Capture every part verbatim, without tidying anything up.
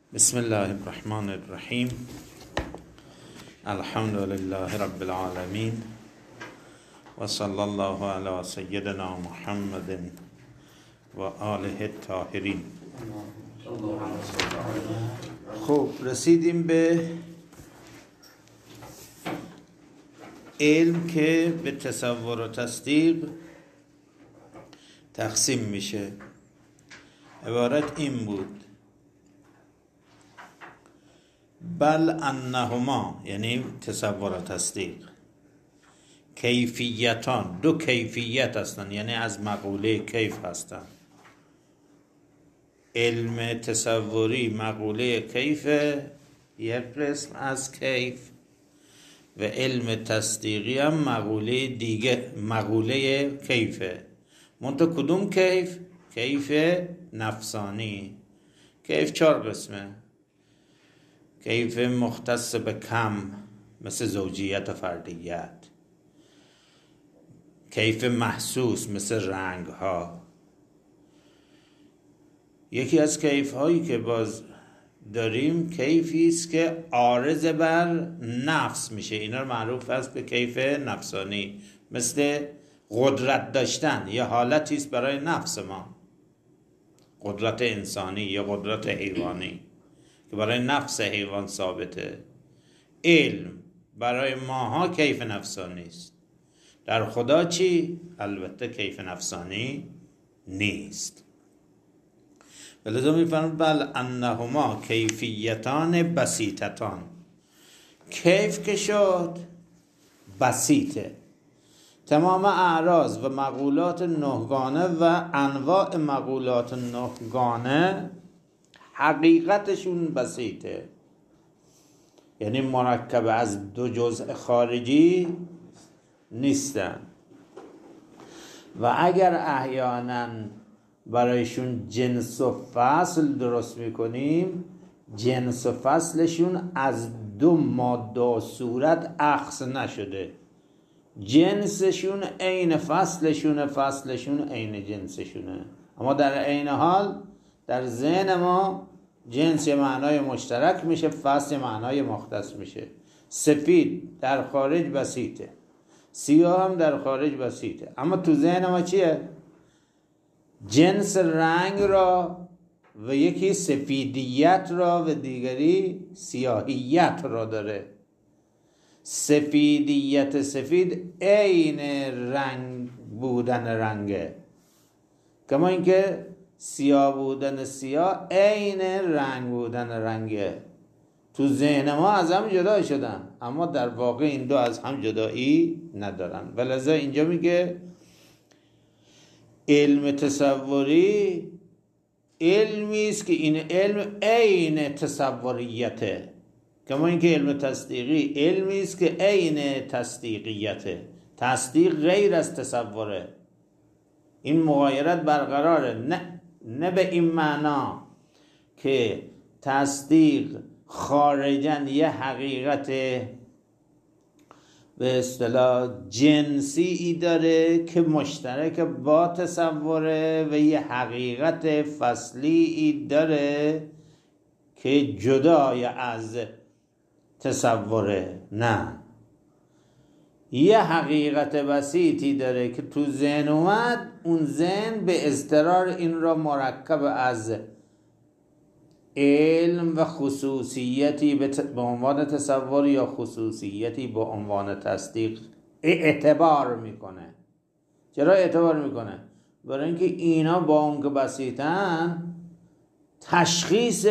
بسم الله الرحمن الرحیم. الحمد لله رب العالمین و صلی الله علی سیدنا محمد و آله الطاهرین. خب رسیدیم به علم که به تصور و تصدیق تقسیم میشه. عبارت این بود: بل انهما، یعنی تصور و تصدیق، کیفیتان، دو کیفیت هستند، یعنی از مقوله کیف هستند. علم تصوری مقوله کیف، یک قسم از کیف، و علم تصدیقی هم مقوله دیگه، مقوله کیفه. منتها کدوم کیف؟ کیف نفسانی. کیف چهار قسمه: کیف مختص به کم مثل زوجیت و فردیت، کیف محسوس مثل رنگ ها. یکی از کیف هایی که باز داریم کیفی است که عارض بر نفس میشه. اینا معروف است به کیف نفسانی، مثل قدرت داشتن یا حالتی است برای نفس ما، قدرت انسانی یا قدرت حیوانی که برای نفس حیوان ثابته. علم برای ماها کیف نفسانی است. در خدا چی؟ البته کیف نفسانی نیست. ولذا میفرماید بل انهما کیفیتان بسیطتان. کیف که شد بسیطه. تمام اعراض و مقولات نهگانه و انواع مقولات نهگانه حقیقتشون بسیطه، یعنی مرکب از دو جزء خارجی نیستن. و اگر احیانا برایشون جنس و فصل درست میکنیم، جنس و فصلشون از دو ماده و صورت اخذ نشده. جنسشون عین فصلشونه، فصلشون عین جنسشونه، اما در عین حال در ذهن ما جنس یه معنای مشترک میشه، فصل یه معنای مختص میشه. سفید در خارج بسیطه، سیاه هم در خارج بسیطه، اما تو ذهن ما چیه؟ جنس رنگ را و یکی سفیدیت را و دیگری سیاهیت را داره. سفیدیت سفید عین رنگ بودن رنگه، کما اینکه سیاه بودن سیاه عین رنگ بودن رنگه. تو ذهن ما از هم جدا شدن، اما در واقع این دو از هم جدایی ندارن. ولذا اینجا میگه علم تصوری علمی است که این علم عین تصوریته، کما اینکه علم تصدیقی علمی است که عین تصدیقیته. تصدیق غیر از تصوره. این مغایرت برقراره، نه نه به این معنا که تصدیق خارجاً یه حقیقت به اصطلاح جنسی ای داره که مشترک با تصوره و یه حقیقت فصلی ای داره که جدای از تصوره. نه، یه حقیقت بسیطی داره که تو ذهن اومد، اون ذهن به اضطرار این را مرکب از علم و خصوصیتی به عنوان تصور یا خصوصیتی به عنوان تصدیق اعتبار میکنه. چرا اعتبار میکنه؟ برای اینکه اینا با اون که بسیطن، تشخیص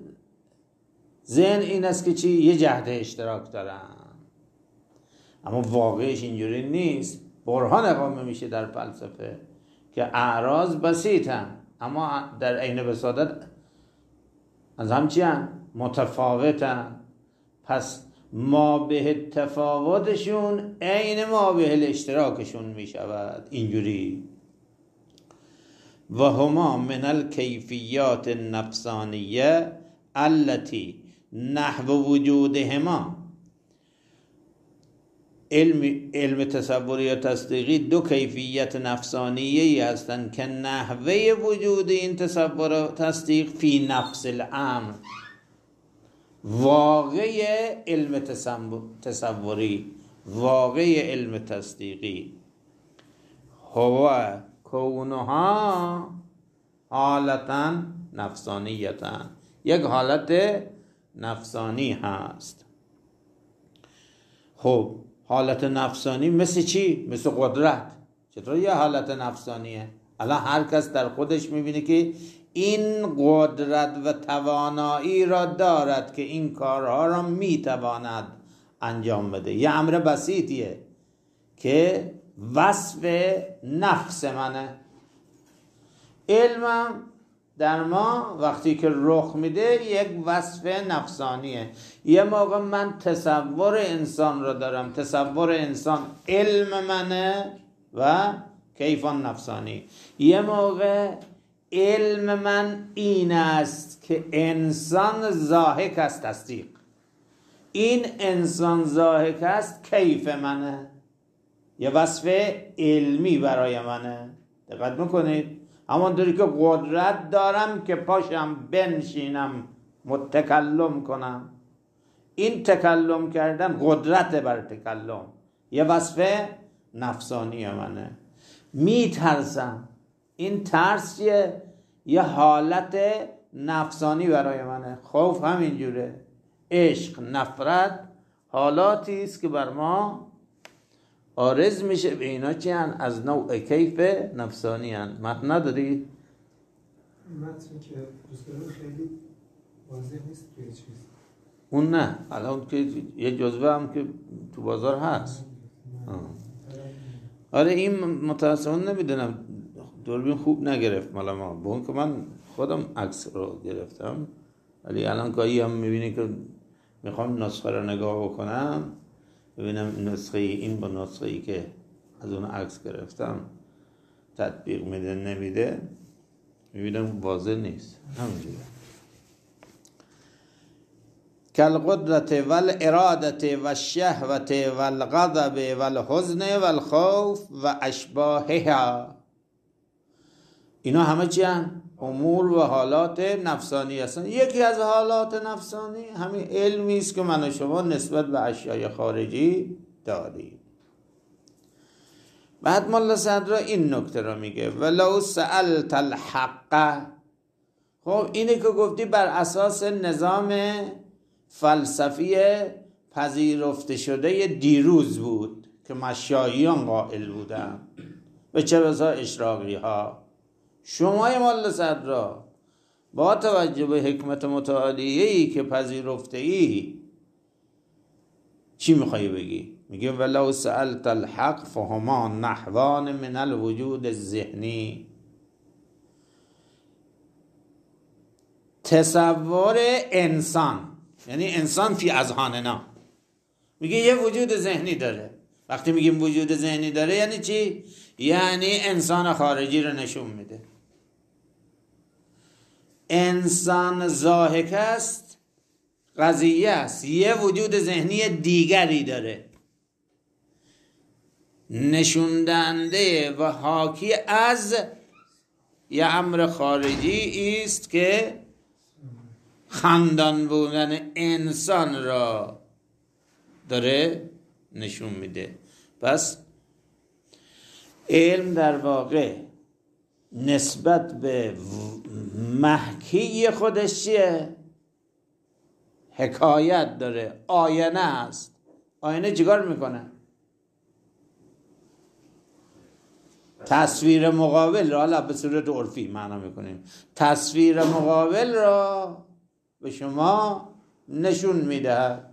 ذهن این است که چی؟ یه جهت اشتراک دارن، اما واقعش اینجوری نیست. برهان اقامه میشه در فلسفه که اعراض بسیطن، اما در عین بساطت از هم چی هم؟ متفاوتن. پس ما به تفاوتشون عین ما به الاشتراکشون میشود. اینجوری و هما من الکیفیات النفسانیه التي نحو وجودهما. علم علم تصوری یا تصدیقی دو کیفیت نفسانیه‌ای هستند که نحوه وجود این تصور و تصدیق فی نفس الامر، واقع علم تصوری، واقع علم تصدیقی. هو کونها حالتا نفسانیتا، یک حالت نفسانی هست. خب حالت نفسانی مثل چی؟ مثل قدرت. چطور یه حالت نفسانیه؟ الان هر کس در خودش میبینه که این قدرت و توانایی را دارد که این کارها را میتواند انجام بده. یه امر بسیطیه که وصف نفس منه. علمم در ما وقتی که رخ میده یک وصف نفسانیه. یه موقع من تصور انسان را دارم، تصور انسان علم منه و کیفان نفسانی. یه موقع علم من این است که انسان ضاحک است تصدیق، این انسان ضاحک است کیف منه، یه وصف علمی برای منه. دقت میکنید؟ همانطوری که قدرت دارم که پاشم بنشینم متکلم کنم، این تکلم کردن قدرت بر تکلم، یه وصف نفسانی منه. میترسم، این ترس یه یه حالت نفسانی برای منه. خوف همینجوره. عشق، نفرت حالاتی است که بر ما عارض میشه. به اینا چی هن؟ از نوع کیف نفسانی هن. متن نداری؟ متن که دوست دارم خیلی واضح نیست که چیز. اون نه، الان که یه جزوه هم که تو بازار هست. آره این متاسفانه نمیدونم دوربین خوب نگرفت مال ما، با اون که من خودم عکس رو گرفتم، ولی الان گاهی هم میبینی که میخوام نسخه رو نگاه بکنم ببینم نسخه این با نسخه ای که از اون عکس گرفتم تطبیق میده نمیده، میبینم واضح نیست. همینجوره. کل قدرت ول ارادت و شهوت و الغضب و الحزن و الخوف و اشباهها. اینا همه چی هم؟ امور و حالات نفسانی هستن. یکی از حالات نفسانی همین علمی است که من و شما نسبت به اشیای خارجی داریم. بعد مولا صدرا این نکته رو میگه ولو سألت الحق. خب اینه که گفتی بر اساس نظام فلسفی پذیرفته شده دیروز بود که مشاییان قائل بودن، به چه بسا اشراقی ها. شمای مولا صدرا با توجه به حکمت متعالیه‌ای که پذیرفته ای چی میخوایی بگی؟ میگه ولو سألت الحق فهما نحوان من الوجود الذهنی. تصور انسان یعنی انسان فی اذهاننا، میگه یه وجود ذهنی داره. وقتی میگیم وجود ذهنی داره یعنی چی؟ یعنی انسان خارجی رو نشون میده. انسان ضاحک است، قضیه است، یه وجود ذهنی دیگری داره، نشوندنده و حاکی از یه امر خارجی است که خندان بودن انسان را داره نشون میده. پس علم در واقع نسبت به محکی خودش چیه؟ حکایت داره، آینه است. آینه چیکار میکنه؟ تصویر مقابل را، حالا به صورت عرفی معنا میکنیم، تصویر مقابل را به شما نشون میده.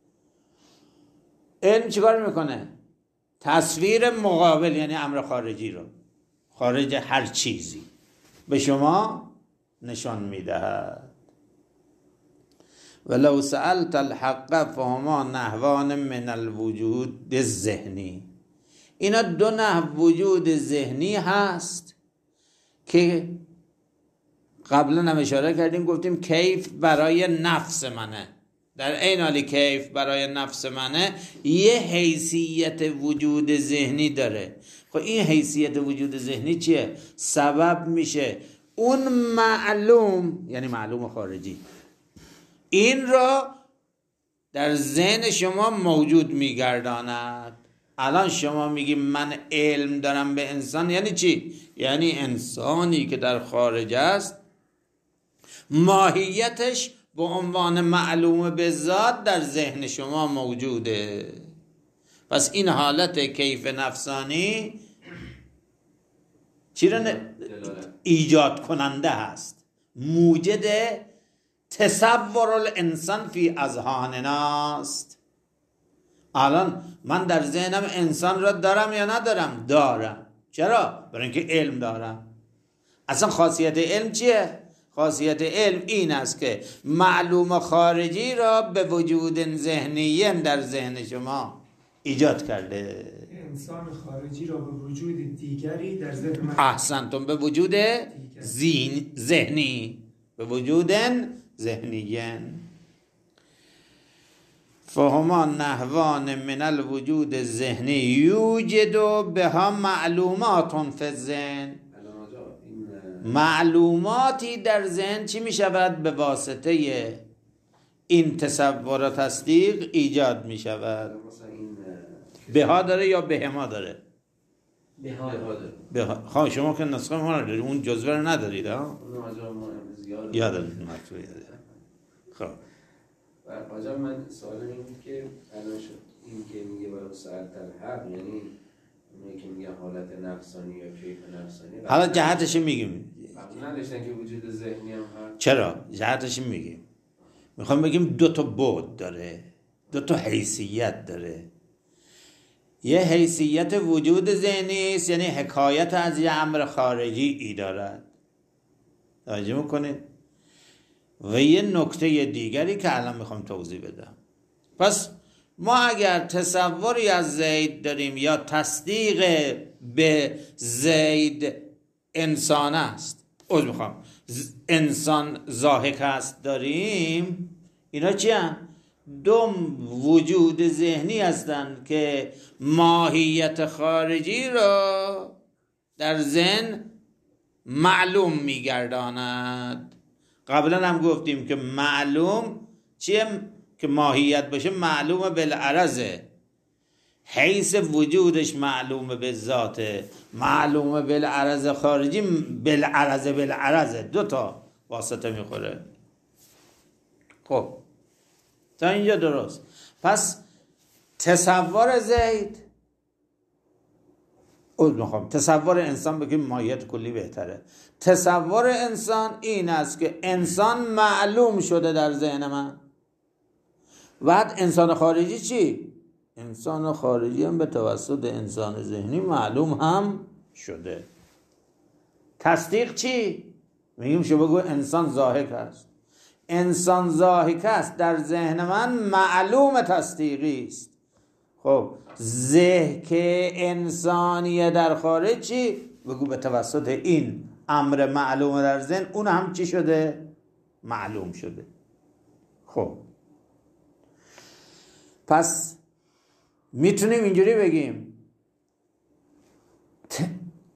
علم چیکار میکنه؟ تصویر مقابل یعنی امر خارجی رو، خارج هر چیزی، به شما نشان میدهد. ولو سألت الحق فهما نحوان من الوجود الذهنی. اینا دو نحو وجود ذهنی هست که قبلا هم اشاره کردیم، گفتیم کیف برای نفس منه، در این حالی کیف برای نفس منه یه حیثیت وجود ذهنی داره. خب این حیثیت وجود ذهنی چیه؟ سبب میشه اون معلوم، یعنی معلوم خارجی، این را در ذهن شما موجود میگرداند. الان شما میگی من علم دارم به انسان، یعنی چی؟ یعنی انسانی که در خارج است ماهیتش به عنوان معلوم به ذات در ذهن شما موجوده. پس این حالت کیف نفسانی چی را ایجاد کننده هست؟ موجد تصور الانسان فی اذهاننا است. الان من در ذهنم انسان را دارم یا ندارم؟ دارم. چرا؟ برای اینکه علم دارم. اصلا خاصیت علم چیه؟ خاصیت علم این است که معلوم خارجی را به وجود ذهنی در ذهن شما ایجاد کرده. انسان خارجی را به وجود دیگری در ذهن من. احسنتم، به وجود زین ذهنی، به وجود ذهنی. فهما نحوان من الوجود ذهنی یوجد بها معلومات فی الذهن. معلوماتی در ذهن چی می شود؟ به واسطه این تصور و تصدیق ایجاد می شود. بها داره یا بهما داره؟ بها داره. بها. خواه شما که نسخه ما رو دارید، اون جزوه رو ندارید ها؟ یادم مطلوب یاده. خب آجا من سوالم این بود که الان شد این که میگه برای ساعتر حق، یعنی اونایی که میگه حالت نفسانی یا کیف نفسانی حالا جهتش میگیم. قبول نداشتن که وجود ذهنی هم هست؟ چرا؟ جهتش میگیم. میخوام بگیم دو تا بعد داره، دو تا حیثیت داره. یه حیثیت وجود ذهنی است، یعنی حکایت از یه امر خارجی ای دارد. توجه میکنید؟ و یه نکته دیگری که الان میخوام توضیح بدم. پس ما اگر تصوری از زید داریم یا تصدیق به زید انسان است، از میخوام انسان ضاحک است داریم، اینا چی هستند؟ دو وجود ذهنی هستند که ماهیت خارجی را در ذهن معلوم میگرداند. قبلا هم گفتیم که معلوم چیه؟ که ماهیت باشه معلوم بالعرضه، حیث وجودش معلوم به ذاته، معلوم بالعرض خارجی بالعرض بالعرض دو تا واسطه میخوره. خب تا اینجا درست. پس تصور زید او میخوام تصور انسان بگیم ماهیت کلی بهتره. تصور انسان این است که انسان معلوم شده در ذهن من. بعد انسان خارجی چی؟ انسان خارجی هم به توسط انسان ذهنی معلوم هم شده. تصدیق چی؟ میگیم شو بگو انسان ضاحک است. انسان ضاحک است در ذهن من معلوم تصدیقی است. خب ذهن که انسانیه در خارج چی؟ بگو به توسط این امر معلوم در ذهن اون هم چی شده؟ معلوم شده. خب پس میتونیم اینجوری بگیم ت...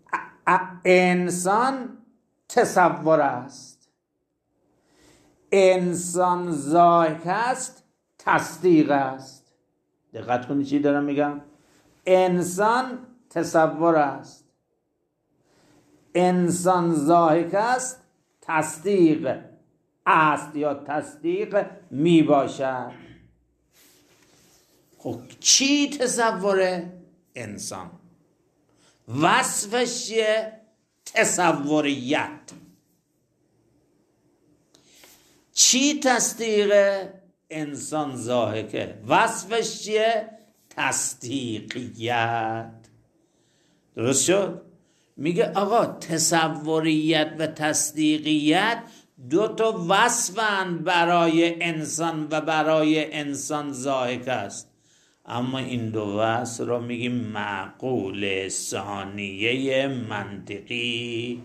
انسان تصور است، انسان ضاحک است تصدیق است. دقت کنید چی دارم میگم؟ انسان تصور است، انسان ضاحک است تصدیق است یا تصدیق می باشد. خب چی تصوره؟ انسان. وصفش چیه؟ تصوریت. چی تصدیقه؟ انسان ضاحکه. وصفش چیه؟ تصدیقیت. درست شد؟ میگه آقا تصوریت و تصدیقیت دو تا وصفند برای انسان و برای انسان ضاحک است. اما این دو وصف را میگیم معقول ثانیه منطقی.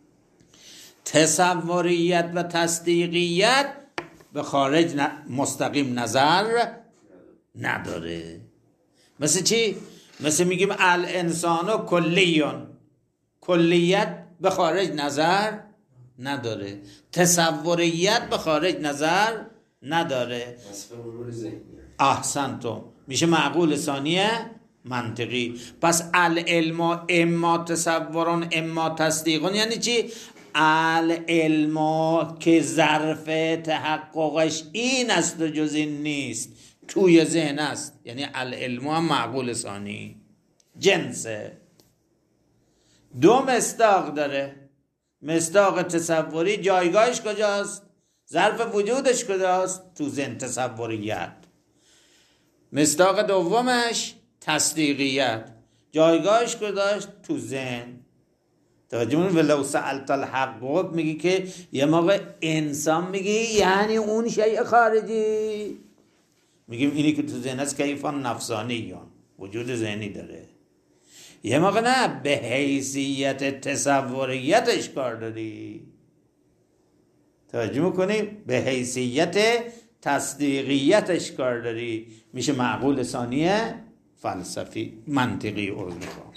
تصوریت و تصدیقیت به خارج مستقیم نظر نداره. مثل چی؟ مثل میگیم الانسان کلیون، کلیت به خارج نظر نداره، تصوریت به خارج نظر نداره. وصف امور ذهنی احسنتم میشه معقول ثانیه منطقی. پس العلم اما تصورون اما تصدیقون یعنی چی؟ العلم که ظرف تحققش این است و جز این نیست، توی ذهن است، یعنی العلم هم معقول ثانی جنسه. دو مصداق داره. مصداق تصوری جایگاهش کجاست؟ ظرف وجودش کجاست؟ تو ذهن تصوریت. مصداق دومش تصدیقیت، جایگاهش کجاست؟ تو ذهن. توجه کنید ولو سألت الحق میگی که یه موقع انسان میگی یعنی اون شیء خارجی، میگیم اینی که تو ذهن است کیفان نفسانی یا وجود ذهنی داره. یه موقع نه، به حیثیت تصوریتش کار داری. توجه میکنی؟ به حیثیت تصدیقیتش کار داری، میشه معقول ثانیه فلسفی منطقی. عرض میکنم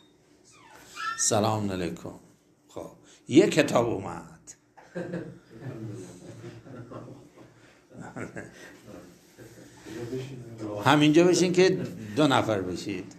سلام علیکم. خب یه کتاب اومد همینجا بشین که دو نفر بشید.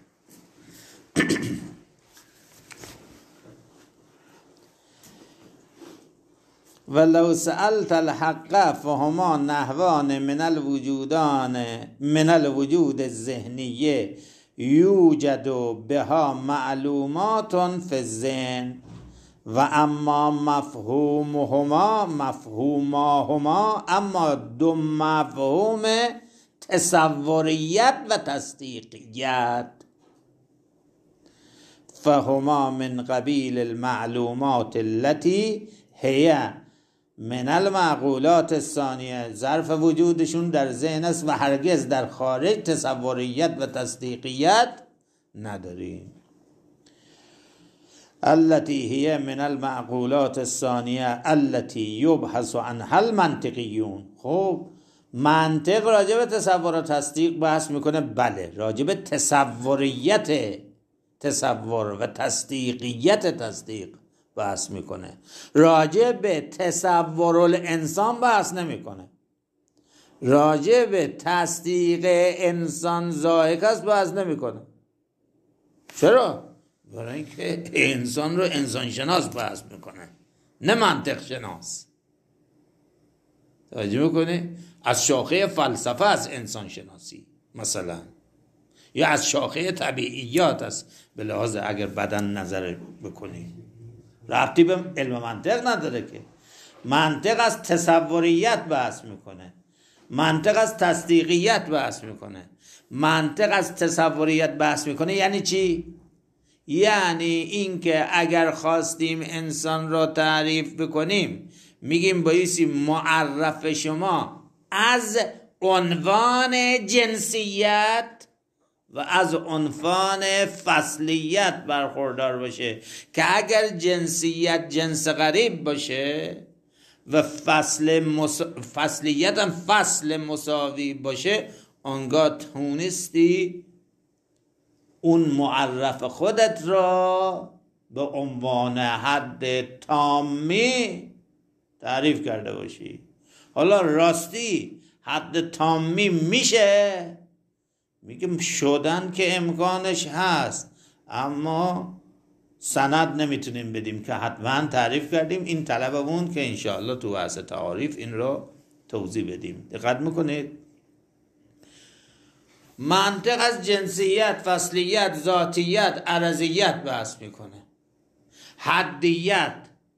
ولو سألت الحق فهما نحوان من الوجودان من الوجود الذهنیه یوجد بها معلومات فی الذهن و اما مفهومهما مفهوماهما اما دو مفهوم تصوریت و تصدیقیت فهما من قبیل المعلومات التي هي من المعقولات الثانیه، ظرف وجودشون در ذهن است و هرگز در خارج تصوریت و تصدیقیت نداریم. التي هي من المعقولات الثانیه التي يبحث عنها المنطقیون. خب منطق راجع به تصور و تصدیق بحث میکنه، بله، راجع به تصوریت تصور و تصدیقیت تصدیق بحث میکنه، راجع به تصور الانسان بحث نمیکنه، راجع به تصدیق انسان ضاحک است بحث نمیکنه. چرا؟ برای اینکه انسان رو انسان شناس بحث میکنه، نه منطق شناس. توجه میکنه؟ از شاخه فلسفه از انسان شناسی مثلا، یا از شاخه طبیعیات است به لحاظ اگر بدن نظر بکنی، ربطی به علم منطق نداره که. منطق از تصوریت بحث میکنه، منطق از تصدیقیت بحث میکنه. منطق از تصوریت بحث میکنه یعنی چی؟ یعنی اینکه اگر خواستیم انسان را تعریف بکنیم میگیم بایستی معرف شما از عنوان جنسیت و از عنوان فصلیت برخوردار باشه، که اگر جنسیت جنس غریب باشه و فصل مس... فصلیت هم فصل مساوی باشه، آنگاه تونستی اون معرف خودت را به عنوان حد تامی تعریف کرده باشی. حالا راستی حد تامی میشه؟ میگم شدن که امکانش هست، اما سند نمیتونیم بدیم که حتما تعریف کردیم. این طلبمون که انشاءالله تو بحث تعاریف این رو توضیح بدیم. دقت میکنید؟ منطق از جنسیت، فصلیت، ذاتیت، عرضیت بحث میکنه. حدیت،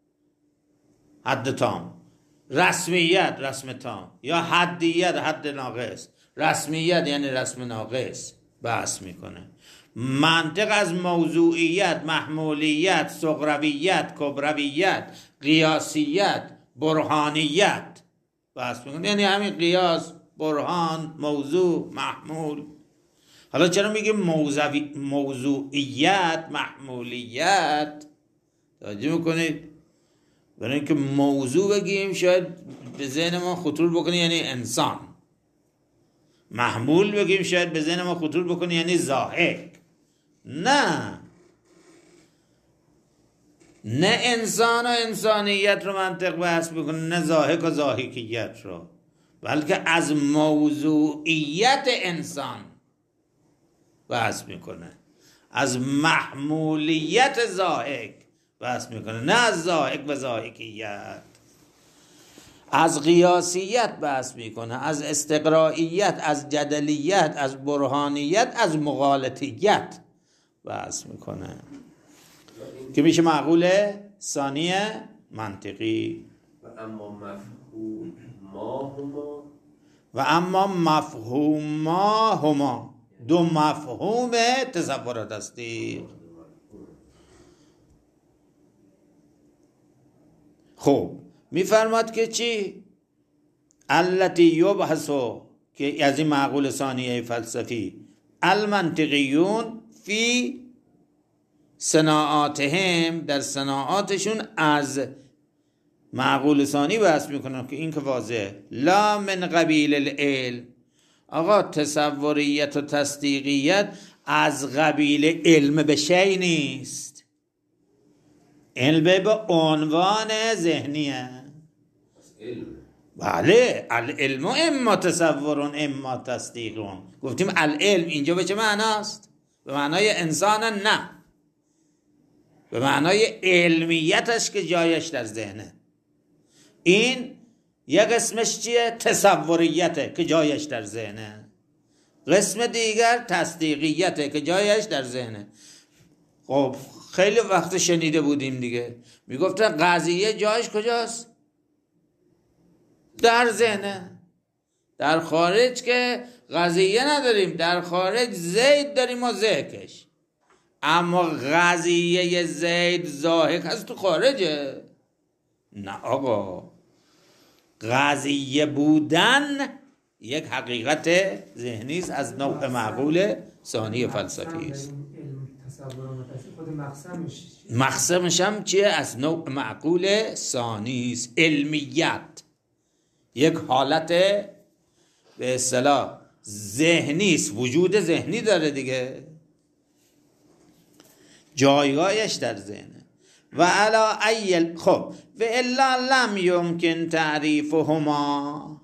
حد تام. رسمیت، رسم تام. یا حدیت، حد ناقص. رسمیت یعنی رسم ناقص بحث میکنه. منطق از موضوعیت، محمولیت، صغرویت، کبرویت، قیاسیت، برهانیت بحث میکنه. یعنی همین قیاس، برهان، موضوع، محمول. حالا چرا میگه موضوعیت، محمولیت؟ توجه میکنید؟ برای اینکه موضوع بگیم شاید به ذهن ما خطور بکنه یعنی انسان، محمول بگیم شاید به ذهن ما خطور بکنه یعنی ضاحک. نه نه انسان و انسانیت رو منطق بحث بکنه، نه ضاحک و ضاحکیت رو. بلکه از موضوعیت انسان بحث میکنه، از محمولیت ضاحک بحث میکنه، نه از ضاحک و ضاحکیت. از قیاسیت بحث میکنه، از استقرائیت، از جدلیت، از برهانیت، از مغالطیت بحث میکنه که میشه معقول ثانی منطقی. و اما مفهوم ما هما و اما مفهوم ما هما، دو مفهوم تصور تصدیق. خب میفرماد که چی؟ التی یبحثو، که از این معقول ثانیه فلسفی، المنطقیون فی صناعاتهم، در صناعاتشون از معقول ثانی بحث میکنن که این که واضح، لا من قبیل العلم. آقا تصوریت و تصدیقیت از قبیل علم به شی نیست، علم به عنوان ذهنیه. بله، العلم اما تصورون اما تصدیقون. گفتیم العلم اینجا به چه معناست؟ به معنای انسان؟ نه، به معنای علمیتش که جایش در ذهنه. این یک قسمش چیه؟ تصوریته که جایش در ذهنه. قسم دیگر تصدیقیته که جایش در ذهنه. خب خیلی وقت شنیده بودیم دیگه، میگفتن قضیه جایش کجاست؟ در ذهنه. در خارج که قضیه نداریم، در خارج زید داریم و ضحکش، اما قضیه زید ضاحک هست تو خارجه. نه آقا، قضیه بودن یک حقیقت ذهنی است از نوع معقول ثانی فلسفی است. مقسمش هم چیه؟ از نوع معقول ثانی است. علمیت یک حالت به اصطلاح ذهنی است، وجود ذهنی داره دیگه، جایگاهش در ذهنه. و علا ایل، خب و الا لم یمکن تعریفهما،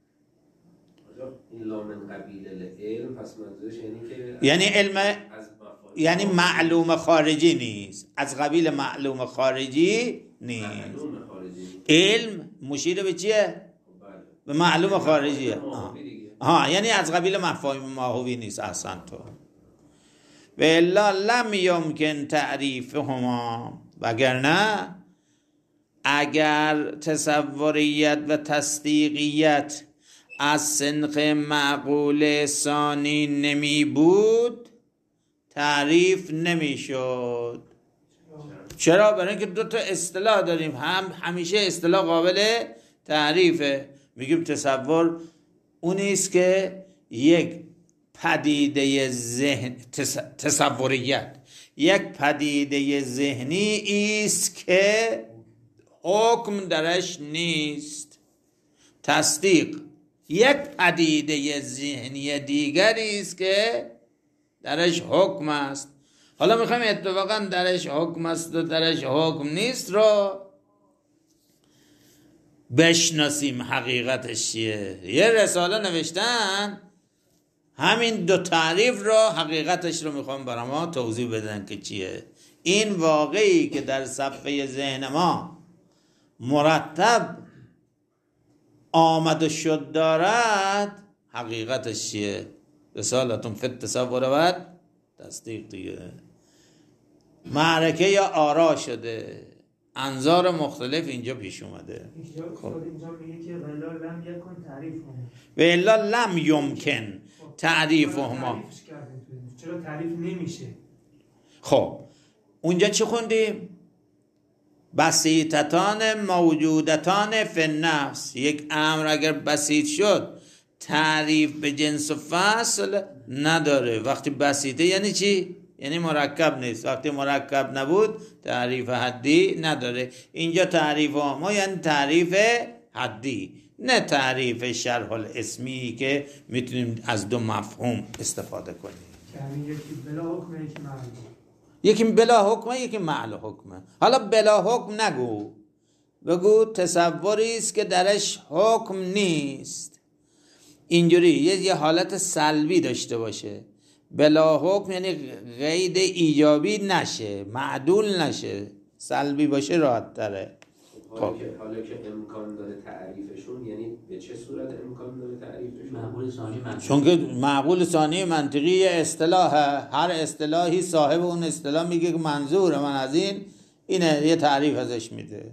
الا من قبیل العلم، پس منظورش یعنی که یعنی علم، یعنی معلوم خارجی نیست، از قبیل معلوم خارجی نیست. معلوم خارجی. علم مشیر به چیه؟ به معلوم خارجیه. ها، یعنی از قبیل مفاهیم ماهوی نیست. احسن تو. و الا لم یمکن تعریفهما، وگرنه اگر تصوریت و تصدیقیت از سنخ معقول ثانی نمی بود تعریف نمی شد. چرا؟ برای اینکه دو تا اصطلاح داریم، هم همیشه اصطلاح قابل تعریفه. میگیم تصور اونی است که یک پدیده ذهن، تصوریت یک پدیده ذهنی است که حکم درش نیست. تصدیق یک پدیده ذهنی دیگری است که درش حکم است. حالا میخوایم اتفاقا درش حکم است و درش حکم نیست رو بشناسیم حقیقتش چیه. یه رساله نوشتن همین دو تعریف رو، حقیقتش رو میخوام برای ما توضیح بدن که چیه. این واقعی که در صفحه ذهن ما مرتب آمد و شد دارد حقیقتش چیه. رسالتون فی التصور و تصدیق دیگه. معرکه یا آرا شده، انظار مختلف اینجا پیش اومده. خب اینجا میگه که ولا لم یکن تعریفهما، و الا لم یمکن تعریفهما. چرا تعریف نمیشه؟ خب اونجا چی خوندیم؟ بسیطتان موجودتان فی النفس. یک امر اگر بسیط شد تعریف به جنس و فصل نداره. وقتی بسیطه یعنی چی؟ یعنی مرکب نیست. وقتی مرکب نبود تعریف حدی نداره. اینجا تعریف ما یعنی تعریف حدی، نه تعریف شرح الاسمی که میتونیم از دو مفهوم استفاده کنیم. یعنی یکی بلا حکمه یکی معلوم، یکی بلا حکمه یکی معلوم حکمه. حالا بلا حکم نگو، بگو تصوری است که درش حکم نیست. اینجوری یه یه حالت سلبی داشته باشه، بلا حکم یعنی قید ایجابی نشه، معدول نشه، سلبی باشه راحت تره. حالا که حالا که امکان داره تعریفشون، یعنی به چه صورت امکان داره تعریفشون؟ معقول ثانی منطقی. چون که معقول ثانی منطقی یه اصطلاحه، هر اصطلاحی صاحب اون اصطلاح میگه که منظور من از این اینه، یه تعریف ازش میده.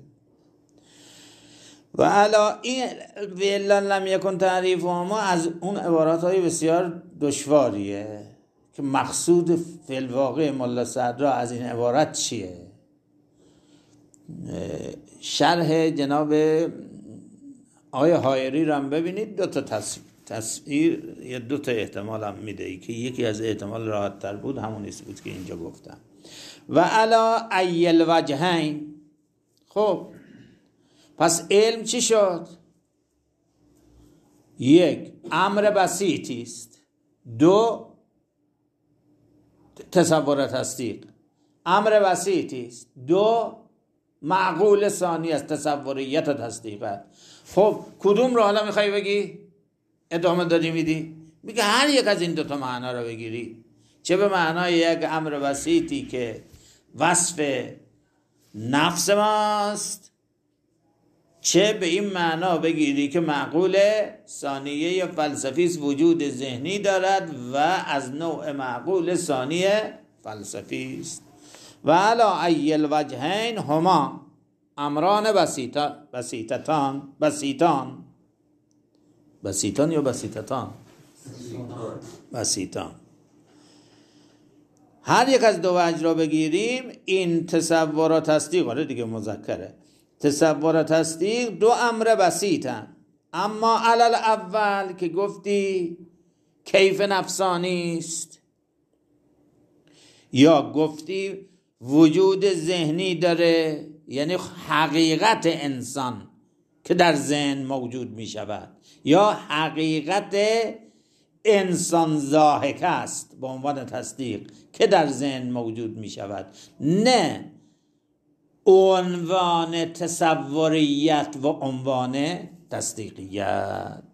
و علا این ویلا لم یکن تعریف ما از اون عبارات های بسیار دشواریه که مقصود فی الواقع ملا صدرا از این عبارت چیه. شرح جناب آقای حایری رو هم ببینید، دو تا تصویر یا دو تا احتمال هم میده که یکی از احتمال راحت تر بود همون ایست بود که اینجا گفتم. و علا ایل وجهین. خب پس علم چی شد؟ یک، امر بسیطی است. دو، تصور تصدیق. امر بسیطی است. دو، معقول ثانی است، تصوریت و تصدیقت. خب کدوم رو حالا میخوای بگی؟ ادامه داری میدی؟ میگه هر یک از این دوتا معنا رو بگیری، چه به معنای یک امر بسیطی که وصف نفس ماست، چه به این معنا بگیری که معقول ثانیه یا فلسفی وجود ذهنی دارد و از نوع معقول ثانیه فلسفی است. و علا ای الوجهین هما امران بسیطا بسیطتان بسیطان بسیطان یا بسیطتان بسیطان هر یک از دو وجه را بگیریم، این تصور و تصدیق، آره دیگه مذکره، تصور و تصدیق دو امر بسیطن. اما علل اول که گفتی کیف نفسانی است، یا گفتی وجود ذهنی داره، یعنی حقیقت انسان که در ذهن موجود می شود، یا حقیقت انسان ضاحک است به عنوان تصدیق که در ذهن موجود می شود، نه عنوان تصوریت و عنوان تصدیقیت.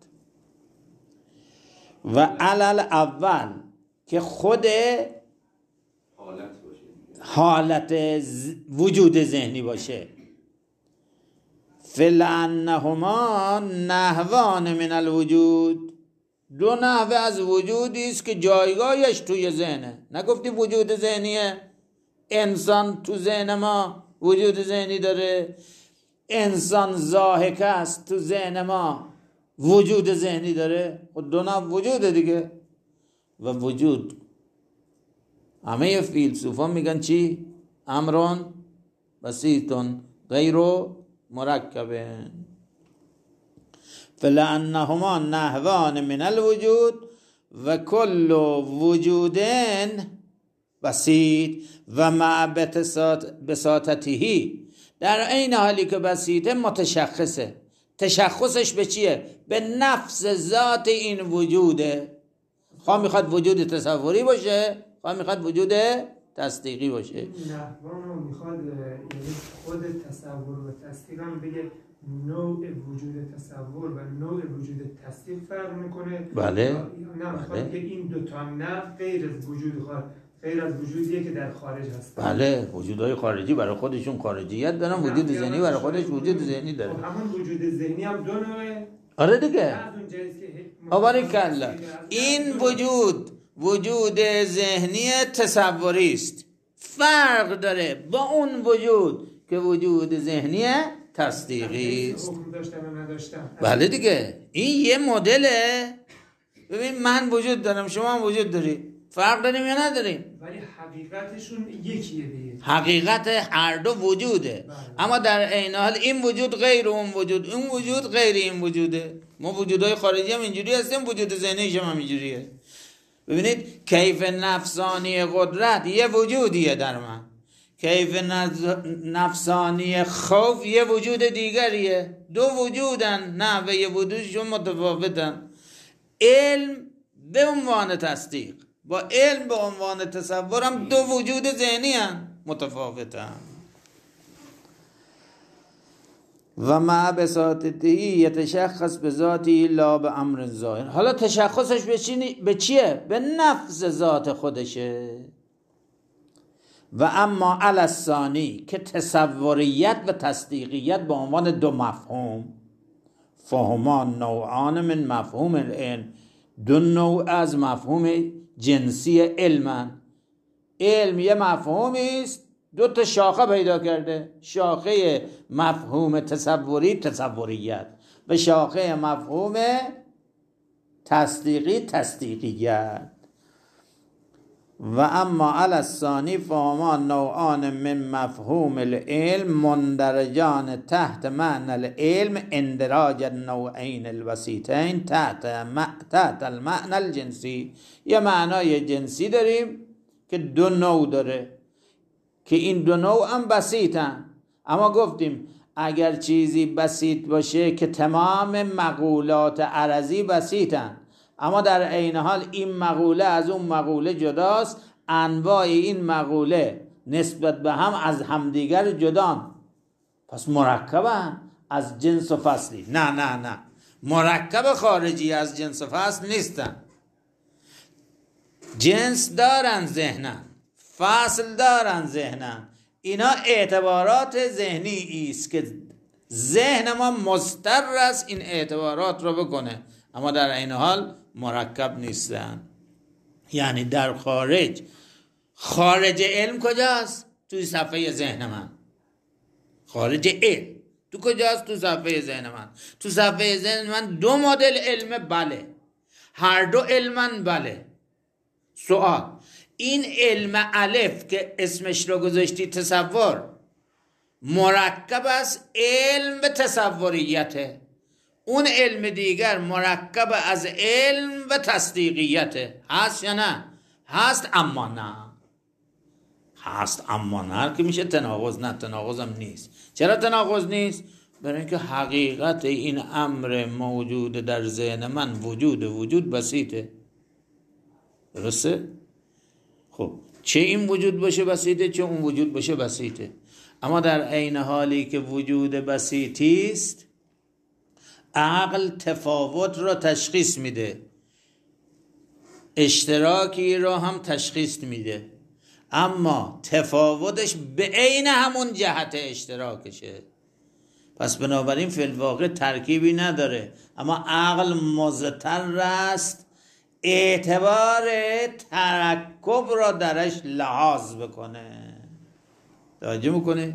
و علل اول که خود حالت باشه، حالت وجود ذهنی باشه. فلانهما نحوان من الوجود، دو نحوه از وجودی است که جایگاهش توی ذهنه. نگفتی وجود ذهنیه، انسان تو ذهن ما وجود ذهنی داره، انسان ضاحک است تو ذهن ما وجود ذهنی داره. خود دو نحو وجود دیگه. و وجود همه فیلسوفان میگن چی؟ امرون بسیطون غیر مرکبن. فلانهما نحوان من الوجود و کل وجودن بسیط و مع بساطته، در این حالی که بسیطه متشخصه. تشخصش به چیه؟ به نفس ذات این وجوده. خواه میخواد وجود تصوری باشه، خواه میخواد وجود تصدیقی باشه. نحوانو میخواد یعنی خود تصور و تصدیق هم بگه نوع وجود تصور و نوع وجود تصدیق فرق میکنه. بله. نه میخواد بگه این دوتا نه غیر از وجود خارج، غیر از وجودیه که در خارج هست. بله، وجودهای خارجی برای خودشون خارجیت دارن، وجود ذهنی برای خودش وجود ذهنی داره. همون وجود ذهنی هم دو نوعه. آره دیگه. آباری کلا این وجود وجود ذهنی تصوری است، فرق داره با اون وجود که وجود ذهنی تصدیقی است. بله دیگه، این یه مدله. ببین من وجود دارم، شما هم وجود داری، فرق داریم یا نداریم؟ ولی حقیقتشون یکیه دیگه. حقیقت هر دو وجوده. بله. اما در عین حال این وجود غیر اون وجود، اون وجود غیر این وجوده. ما وجودهای خارجی هم اینجوری هستیم، وجود ذهنیش هم اینجوریه. ببینید کیف نفسانی قدرت یه وجودیه در من، کیف نفسانی خوف یه وجود دیگریه. دو وجودن، نه به یه وجودشون متفاوتن. علم به عنوان تصدیق با علم به عنوان تصور هم دو وجود ذهنی هم متفاوتن. و مع بساطته یتشخص به ذاتی لا به امر ظاهر. حالا تشخصش به, چی... به چیه؟ به نفس ذات خودشه. و اما علی الثانی که تصوریت و تصدیقیت به عنوان دو مفهوم، فهمان نوعان من مفهوم العلم، دو نوع از مفهوم جنسی علمن. علم یه مفهومی است، دو تا شاخه پیدا کرده، شاخه مفهوم تصوری تصوریت و شاخه مفهوم تصدیقی تصدیقیت. و اما علی الثانی فهمان نوعان من مفهوم العلم مندرجان تحت معنی العلم اندراج النوعین الوسیطین تحت, تحت المعنی الجنسی. یه معنای جنسی داریم که دو نوع داره که این دو نوع هم بسیطن، اما گفتیم اگر چیزی بسیط باشه که تمام مقولات عرضی بسیطن، اما در عین حال این مقوله از اون مقوله جداست، انواع این مقوله نسبت به هم از همدیگر جدان، پس مرکبن از جنس و فصلی. نه نه نه، مرکب خارجی از جنس و فصل نیستن. جنس دارن ذهنن، فصل دارن ذهنن، اینا اعتبارات ذهنی است که ذهن ما مضطر است این اعتبارات رو بکنه، اما در این حال مرکب نیستن. یعنی در خارج، خارج علم کجاست؟ توی صفحه ذهن من. خارج علم تو کجاست؟ تو صفحه ذهن من. تو صفحه ذهن من دو مدل علم، بله، هر دو علمن، بله. سوال، این علم الف که اسمش رو گذاشتی تصور، مرکب از علم به تصوریته. اون علم دیگر مرکب از علم و تصدیقیته. هست یا نه؟ هست اما نه. هست اما نه که میشه تناقض. نه، تناقض هم نیست. چرا تناقض نیست؟ برای اینکه حقیقت این امر موجود در ذهن من وجود وجود بسیطه. درسته؟ خب چه این وجود باشه بسیطه، چه اون وجود باشه بسیطه، اما در عین حالی که وجود بسیطی است، عقل تفاوت را تشخیص میده، اشتراکی را هم تشخیص میده، اما تفاوتش به عین همون جهت اشتراکشه. پس بنابراین فی الواقع ترکیبی نداره، اما عقل مضطر است اعتبار ترکب را درش لحاظ بکنه. توجه میکنه؟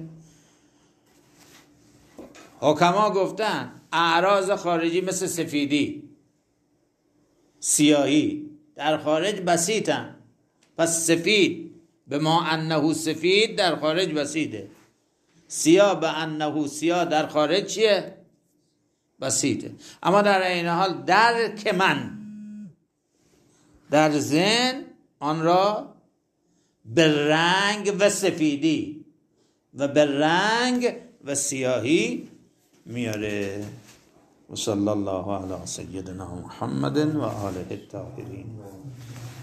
حکما گفتن اعراض خارجی مثل سفیدی، سیاهی در خارج بسیطن، پس سفید به ما انه سفید در خارج بسیطه، سیاه به انه سیاه در خارج چیه؟ بسیطه. اما در این حال درک من در ذهن آن را به رنگ و سفیدی و به رنگ و سیاهی میاره. و صلی الله علی سیدنا محمد و آله الطاهرین.